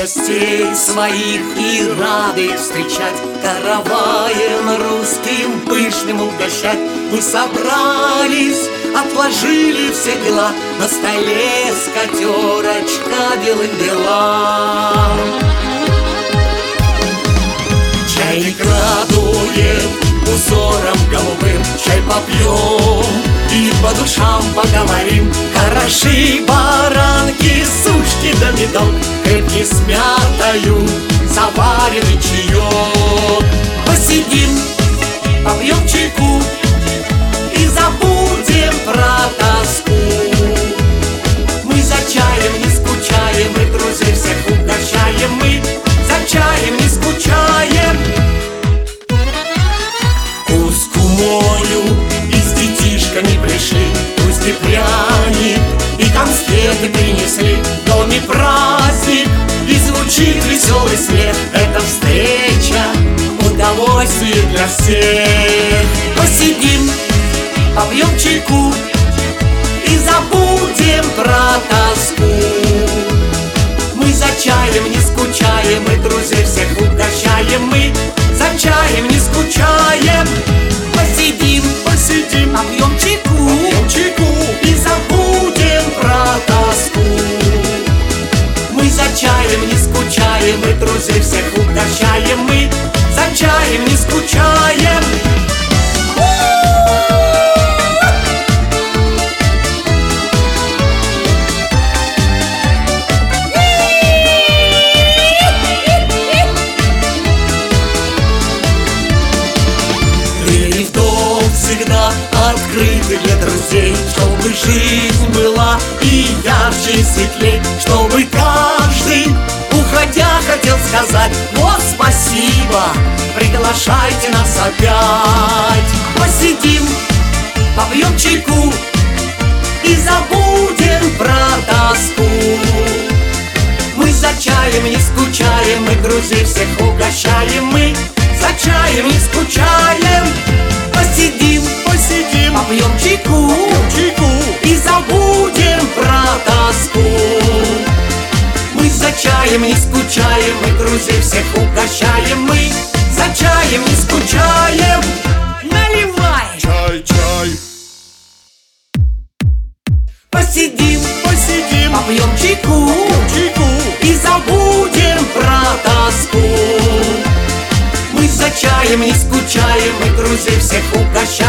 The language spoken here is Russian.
гостей своих и рады встречать, караваем русским пышным угощать. Мы собрались, отложили все дела, на столе скатерочка белым-бела. Чайник радует узором голубым, чай попьем и по душам поговорим. Хороши баранки, сушки да медок, крепкий с мятою заваренный чаек. Посидим, попьем чайку и забудем про тоску. Мы за чаем не скучаем, и друзей всех угощаем. Мы за чаем не скучаем. Куску мою и с детишками пришли, пусть и пряник, и конфеты принесли. В доме праздник, и звучит веселый смех. Это встреча, удовольствие для всех. Посидим, попьем чайку и забудем про тоску. Мы за чаем не скучаем, и друзей всех угощаем. Мы за чаем не скучаем. Посидим, посидим, попьем чайку и забудем про тоску. Мы за чаем не скучаем, и друзей всех угощаем. Мы за чаем не скучаем. Всегда открыты для друзей, чтобы жизнь была и ярче, и светлей, чтобы каждый, уходя, хотел сказать: вот спасибо, приглашайте нас опять. Посидим, попьем чайку и забудем про тоску. Мы за чаем не скучаем, и друзей всех угощаем. Мы за чаем не скучаем. Посидим, посидим, попьем чайку и забудем про тоску. Мы за чаем не скучаем, и друзей всех угощаем. Мы за чаем не скучаем. Наливай! Чай, чай. Посидим, посидим, попьем чайку и забудем про тоску. Мы за чаем не скучаем, и друзей всех угощаем.